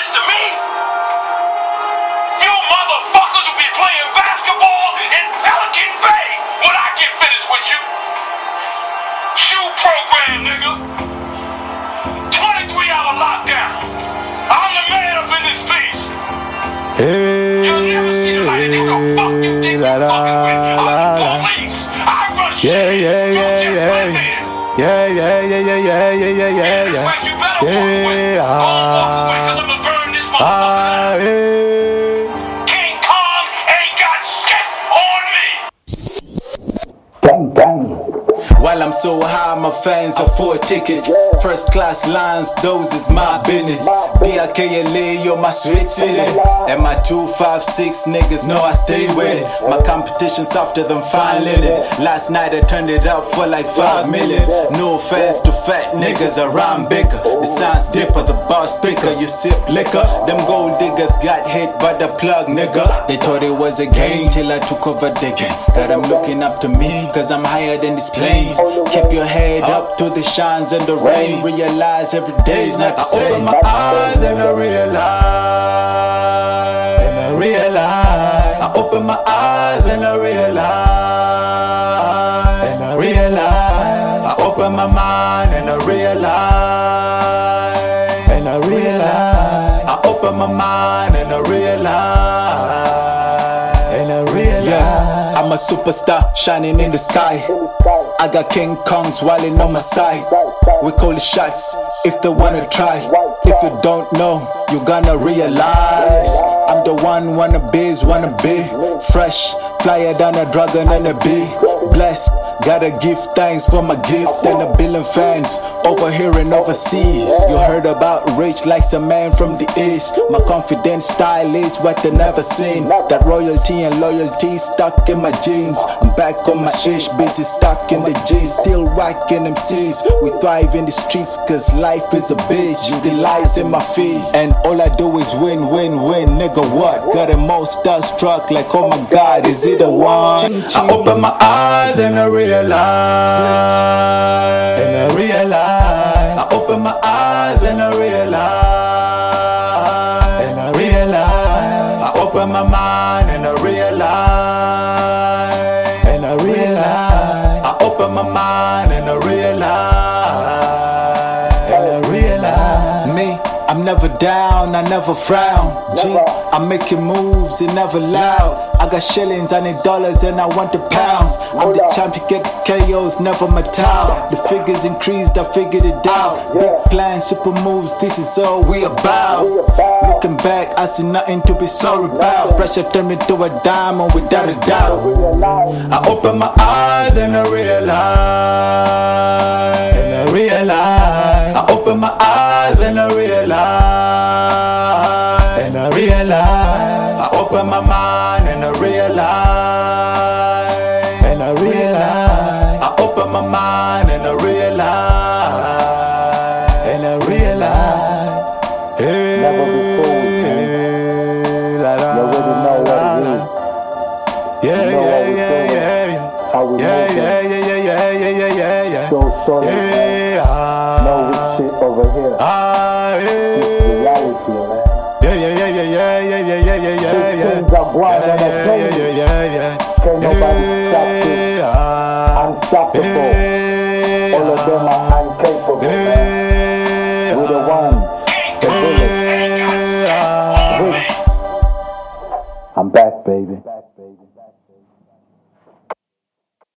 this to me? You motherfuckers will be playing basketball in Pelican Bay when I get finished with you. Shoe program, nigga. 23-hour lockdown. I'm the man up in this piece. You'll never see nobody do the fuck you think you're fucking with. I'm the police. I run shit. King Kong ain't got shit on me. Gang, gang. While I'm so high, my fans afford tickets. First class lines, those is my business. DRKLA, you're my sweet city. And my 256 niggas know I stay with it. My competition softer than fine linen. Last night I turned it up for like 5 million. No offense to fat niggas around bigger. The signs dipper, the boss thicker. You sip liquor. Them gold diggers got hit by the plug, nigga. They thought it was a game till I took over the game. Got them looking up to me, cause I'm higher than these planes. Keep your head up to the shines and the rain. Realize every day's not the same. I open my eyes and I realize. I open my eyes and I realize. I open my mind and I realize. I open my mind and I realize. Yeah, I'm a superstar shining in the sky. I got King Kongs wildin' on my side. We call the shots if they wanna try. If you don't know, you gonna realize. I'm the one wanna be fresh, flyer than a dragon and a bee. Blessed, gotta give thanks for my gift and a billion fans over here and overseas. You heard about rich like some man from the east. My confident style is what they never seen. That royalty and loyalty stuck in my jeans. I'm back on my ish, busy stuck in the G's. Still rocking MCs. We thrive in the streets cause life is a bitch. The lies in my face and all I do is win. Nigga what? Got them all starstruck like oh my god, is it a one? I open my eyes and I realize. I open my eyes and I realize. I open my mind and I realize. I open my mind and I realize. Me, I'm never down, I never frown. G, I'm making moves, it never loud. I got shillings, I need dollars and I want the pounds. I'm the champion, get the KOs, never my town. The figures increased, I figured it out. Big plans, super moves, this is all we about. Looking back, I see nothing to be sorry about. Pressure turned me to a diamond without a doubt. I open my eyes and I realize. I open my eyes and I realize. I open my mind and I realize. I open my mind and I realize. Never before we came. You already know what it is. Yeah. How we make it. So sorry. No shit over here. It's reality, man. Big things are blind and they're playing. Can't nobody stop this. Unstoppable. All of them are incapable, man. We're the ones. The village. I'm back, baby.